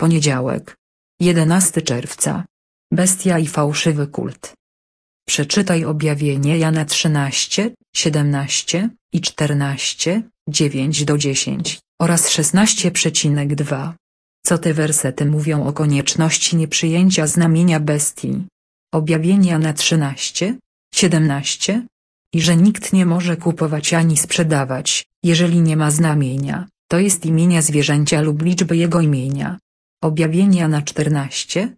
Poniedziałek. 11 czerwca. Bestia i fałszywy kult. Przeczytaj objawienie Jana 13, 17 i 14, 9-10, oraz 16,2. Co te wersety mówią o konieczności nieprzyjęcia znamienia bestii? Objawienie Jana 13, 17. I że nikt nie może kupować ani sprzedawać, jeżeli nie ma znamienia, to jest imienia zwierzęcia lub liczby jego imienia. Objawienie Jana 14,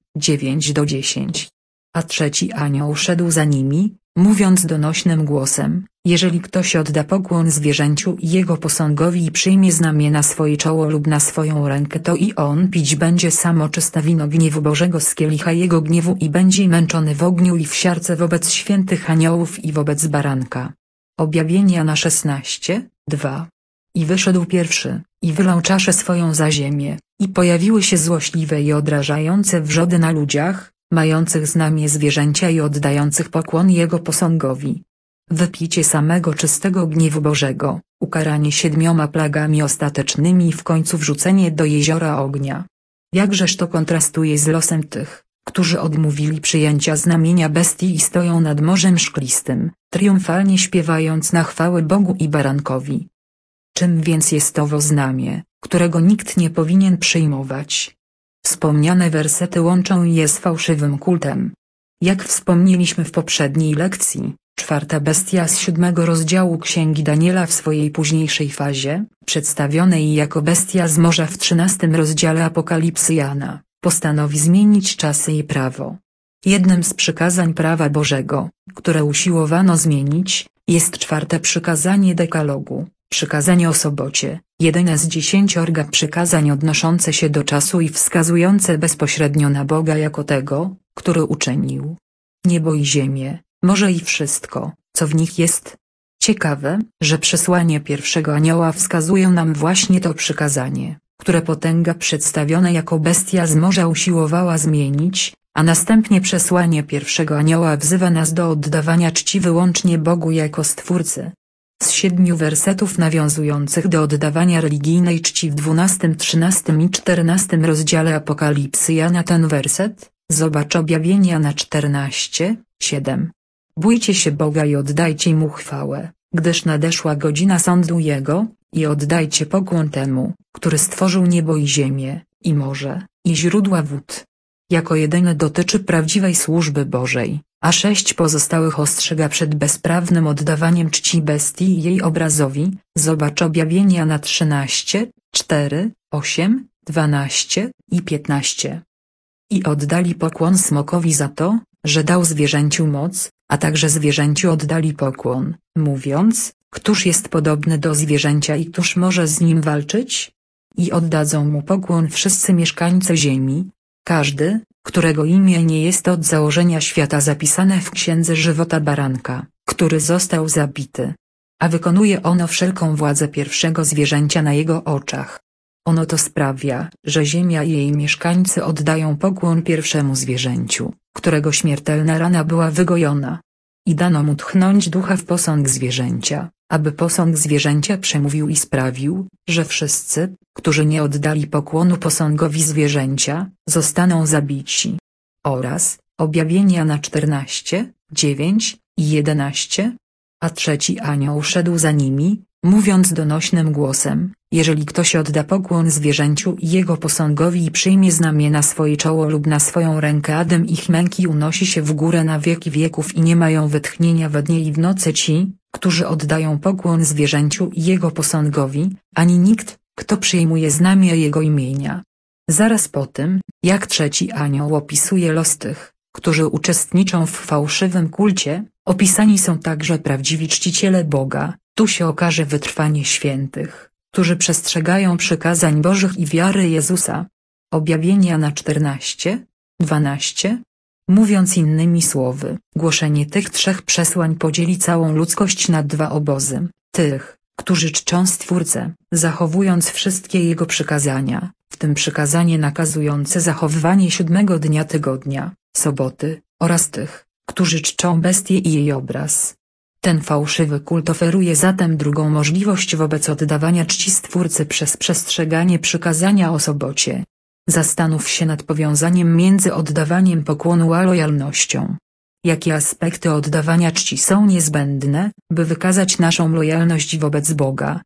9-10. A trzeci anioł szedł za nimi, mówiąc donośnym głosem: jeżeli ktoś odda pokłon zwierzęciu i jego posągowi i przyjmie znamię na swoje czoło lub na swoją rękę, to i on pić będzie samo czyste wino gniewu Bożego z kielicha jego gniewu i będzie męczony w ogniu i w siarce wobec świętych aniołów i wobec baranka. Objawienie Jana 16, 2. I wyszedł pierwszy, i wylał czaszę swoją za ziemię, i pojawiły się złośliwe i odrażające wrzody na ludziach, mających znamię zwierzęcia i oddających pokłon jego posągowi. Wypicie samego czystego gniewu Bożego, ukaranie 7 plagami ostatecznymi i w końcu wrzucenie do jeziora ognia. Jakżeż to kontrastuje z losem tych, którzy odmówili przyjęcia znamienia bestii i stoją nad morzem szklistym, triumfalnie śpiewając na chwałę Bogu i barankowi. Czym więc jest owo znamię, którego nikt nie powinien przyjmować? Wspomniane wersety łączą je z fałszywym kultem. Jak wspomnieliśmy w poprzedniej lekcji, 4. bestia z 7 rozdziału Księgi Daniela w swojej późniejszej fazie, przedstawionej jako bestia z morza w 13 rozdziale Apokalipsy Jana, postanowi zmienić czasy i prawo. Jednym z przykazań prawa Bożego, które usiłowano zmienić, jest 4. przykazanie dekalogu, przykazanie o sobocie, jedyne z 10 przykazań odnoszące się do czasu i wskazujące bezpośrednio na Boga jako tego, który uczynił niebo i ziemię, morze i wszystko, co w nich jest. Ciekawe, że przesłanie pierwszego anioła wskazuje nam właśnie to przykazanie, które potęga przedstawiona jako bestia z morza usiłowała zmienić, a następnie przesłanie pierwszego anioła wzywa nas do oddawania czci wyłącznie Bogu jako Stwórcy. Z 7 wersetów nawiązujących do oddawania religijnej czci w 12, 13 i 14 rozdziale Apokalipsy Jana ten werset, zobacz objawienie Jana 14, 7. Bójcie się Boga i oddajcie Mu chwałę, gdyż nadeszła godzina sądu Jego, i oddajcie pokłon Temu, który stworzył niebo i ziemię, i morze, i źródła wód. Jako jedyne dotyczy prawdziwej służby Bożej, a 6 pozostałych ostrzega przed bezprawnym oddawaniem czci bestii i jej obrazowi, zobacz objawienie Jana 13, 4, 8, 12 i 15. I oddali pokłon smokowi za to, że dał zwierzęciu moc, a także zwierzęciu oddali pokłon, mówiąc: któż jest podobny do zwierzęcia i któż może z nim walczyć? I oddadzą mu pokłon wszyscy mieszkańcy ziemi, każdy, którego imię nie jest od założenia świata zapisane w księdze żywota baranka, który został zabity. A wykonuje ono wszelką władzę pierwszego zwierzęcia na jego oczach. Ono to sprawia, że ziemia i jej mieszkańcy oddają pokłon pierwszemu zwierzęciu, którego śmiertelna rana była wygojona. I dano mu tchnąć ducha w posąg zwierzęcia, aby posąg zwierzęcia przemówił i sprawił, że wszyscy, którzy nie oddali pokłonu posągowi zwierzęcia, zostaną zabici. Oraz, objawienie Jana 14, 9 i 11. A trzeci anioł szedł za nimi, mówiąc donośnym głosem: jeżeli ktoś odda pokłon zwierzęciu i jego posągowi i przyjmie znamię na swoje czoło lub na swoją rękę, Adam ich męki unosi się w górę na wieki wieków i nie mają wytchnienia we dnie i w nocy ci, którzy oddają pokłon zwierzęciu i jego posągowi, ani nikt, kto przyjmuje znamię jego imienia. Zaraz po tym, jak trzeci anioł opisuje los tych, którzy uczestniczą w fałszywym kulcie, opisani są także prawdziwi czciciele Boga. Tu się okaże wytrwanie świętych, którzy przestrzegają przykazań Bożych i wiary Jezusa. Objawienie Jana 14, 12. Mówiąc innymi słowy, głoszenie tych 3 przesłań podzieli całą ludzkość na 2 obozy: tych, którzy czczą Stwórcę, zachowując wszystkie Jego przykazania, w tym przykazanie nakazujące zachowywanie 7 dnia tygodnia, soboty, oraz tych, którzy czczą bestię i jej obraz. Ten fałszywy kult oferuje zatem drugą możliwość wobec oddawania czci Stwórcy przez przestrzeganie przykazania o sobocie. Zastanów się nad powiązaniem między oddawaniem pokłonu a lojalnością. Jakie aspekty oddawania czci są niezbędne, by wykazać naszą lojalność wobec Boga?